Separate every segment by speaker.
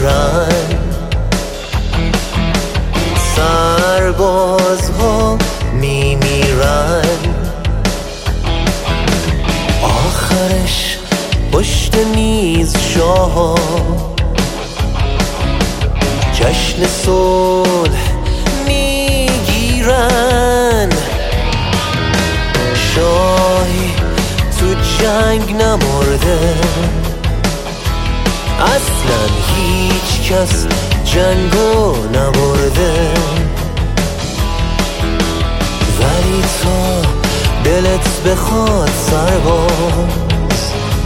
Speaker 1: میمیرن، سربازها میمیرن، آخرش پشت میز شاها جشن صلح میگیرن. شاهی تو جنگ نمرده، اصلا هیچ کس جنگو نبرده، ولی تا دلت بخواد سرباز،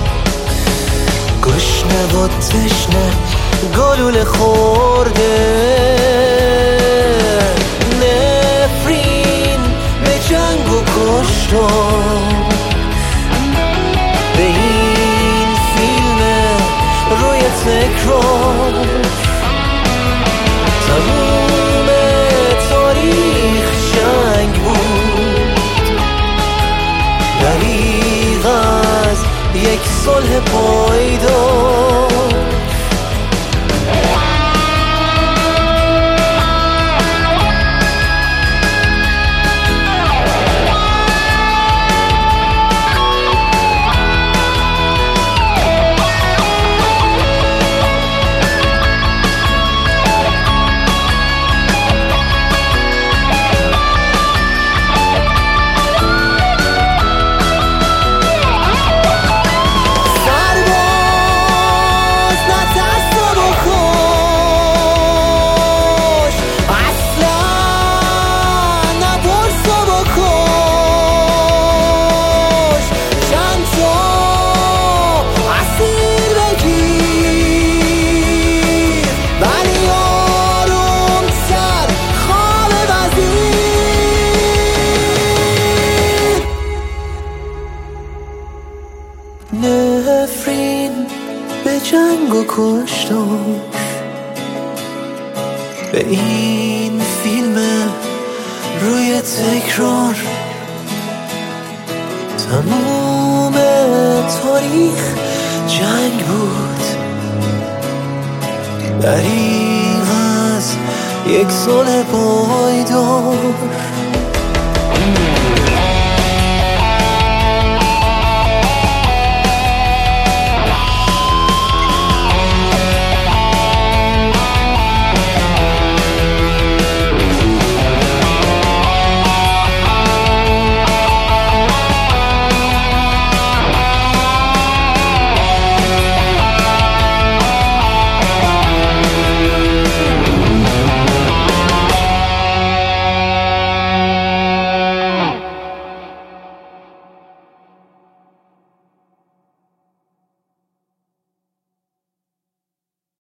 Speaker 1: گشنه و تشنه گلوله خورده. نفرین به جنگ و کشتار، به این فیلم روی تکرار، تموم تاریخ جنگ بود، دریغ از یک صلح پایدار. نفرین به جنگ و کشتار، به این فیلم روی تکرار، تموم تاریخ جنگ بود، دریغ از یک صلح پایدار.